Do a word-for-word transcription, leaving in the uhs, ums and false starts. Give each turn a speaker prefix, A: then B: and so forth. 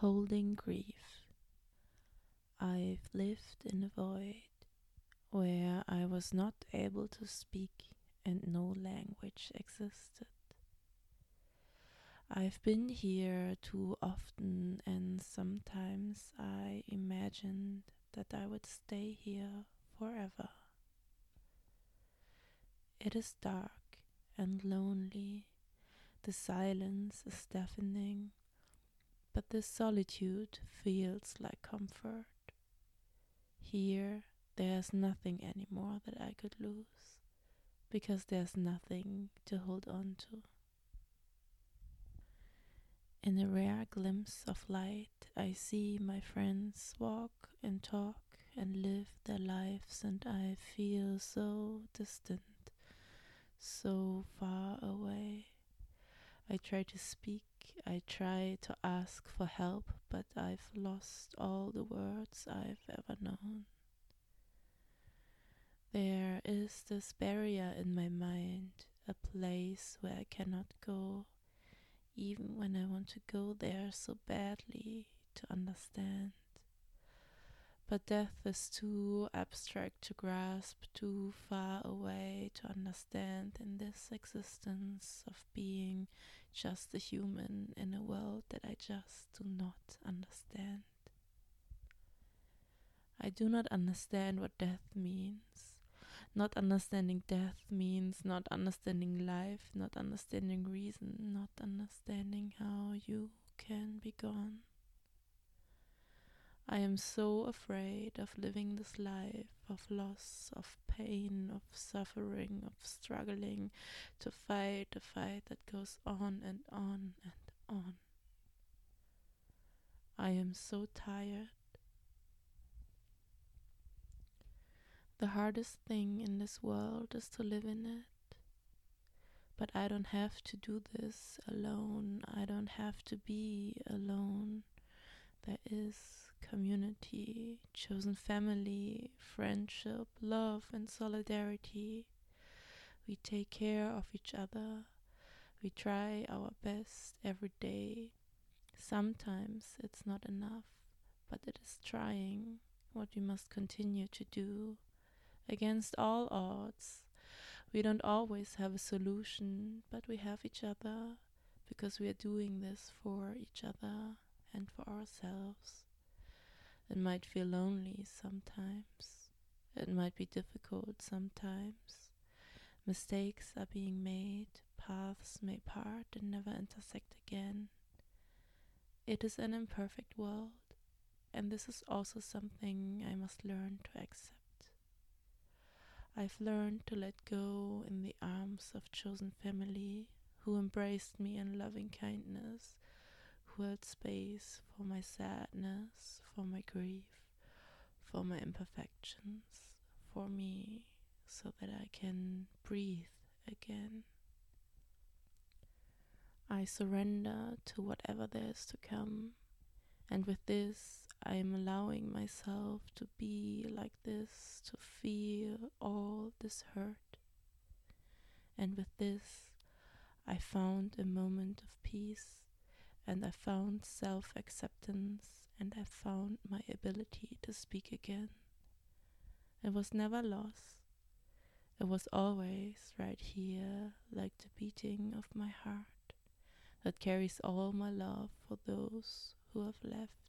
A: Holding grief. I've lived in a void where I was not able to speak and no language existed. I've been here too often, and sometimes I imagined that I would stay here forever. It is dark and lonely. The silence is deafening, but the solitude feels like comfort. Here, there's nothing anymore that I could lose, because there's nothing to hold on to. In a rare glimpse of light, I see my friends walk and talk and live their lives, and I feel so distant, so far away. I try to speak, I try to ask for help, but I've lost all the words I've ever known. There is this barrier in my mind, a place where I cannot go, even when I want to go there so badly to understand. But death is too abstract to grasp, too far away to understand in this existence of being just a human in a world that I just do not understand. I do not understand what death means. Not understanding death means not understanding life, not understanding reason, not understanding how you can be gone. I am so afraid of living this life of loss, of pain, of suffering, of struggling to fight a fight that goes on and on and on. I am so tired. The hardest thing in this world is to live in it. But I don't have to do this alone. I don't have to be alone. There is community, chosen family, friendship, love, and solidarity. We take care of each other. We try our best every day. Sometimes it's not enough, but it is trying what we must continue to do. Against all odds, we don't always have a solution, but we have each other because we are doing this for each other and for ourselves. It might feel lonely sometimes. It might be difficult sometimes. Mistakes are being made, paths may part and never intersect again. It is an imperfect world, and this is also something I must learn to accept. I've learned to let go in the arms of chosen family who embraced me in loving kindness, who held space for my sadness, for my grief, for my imperfections, for me, so that I can breathe again. I surrender to whatever there is to come, and with this I am allowing myself to be like this, to feel all this hurt. And with this I found a moment of peace, and I found self-acceptance, and I found my ability to speak again. It was never lost. It was always right here, like the beating of my heart that carries all my love for those who have left.